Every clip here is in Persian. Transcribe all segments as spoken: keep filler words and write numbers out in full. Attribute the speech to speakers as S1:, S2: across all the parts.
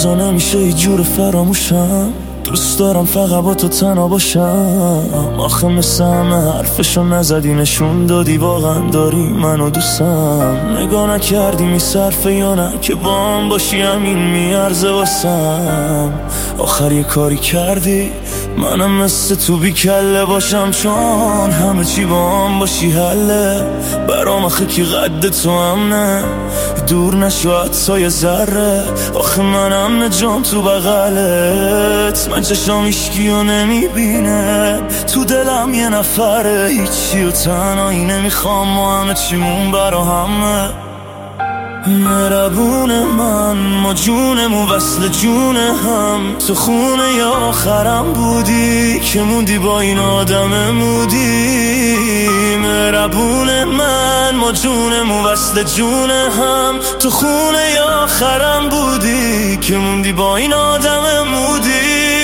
S1: روزا نمیشه هیچ جور فراموشم، دوست دارم فقط با تو تنها باشم. آخه مثل همه حرفشو نزدی، نشون دادی واقعا داری منو دوستم. نگاه نکردی میصرفه یا نه که با هم باشی همین میارزه واسم. آخر یه کاری کردی منم مثل تو بی کله باشم، چون همه چی با هم باشی حله. برام آخه کی قد تو هم نه، دور نشو حتی یه ذره. آخه منم نجام تو بغلت، من چشام ایشکیو نمیبینه، تو دلم یه نفره، هیچی و تنهایی نمیخوام، ما همه چیمون برا همه. مهربون من، ما جونمون وصل جون هم، تو خونه یا آخرم بودی که موندی با این آدم مودی. مهربون من، ما جونمون وصل جون هم، تو خونه یا آخرم بودی که موندی با این آدم مودی.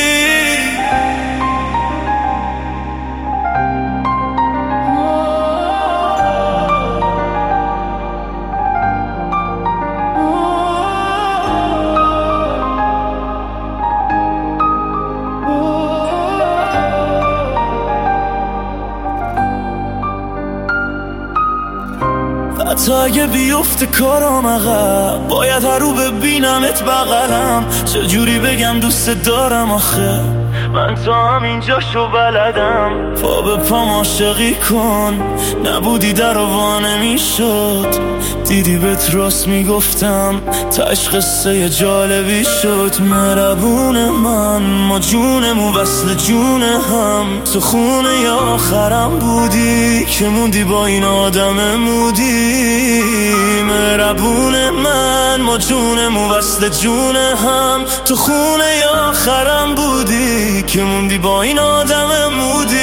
S1: حتی اگه بیفته کارام عقب، باید هر رو ببینمت بغلم. چجوری بگم دوست دارم آخه من تا همینجا شو بلدم. پا به پام عاشقی کن، نبودی در و نمیشد، دیدی بهت راست میگفتم، تاش قصه جالبی شد. مهربون من، ما جونمون وصل جون هم، تو خونه یا آخرم بودی که موندی با این آدم مودی. مهربون من، ما جونمون وصل جون هم، تو خونه یا آخرم بودی که موندی با این آدم مودی.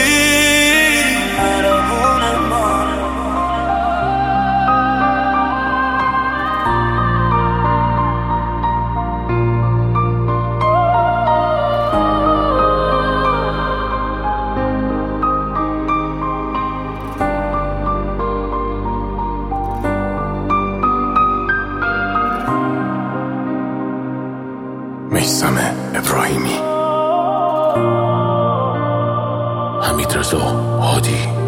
S2: میثم ابراهیمی، حمیدرضا هادی.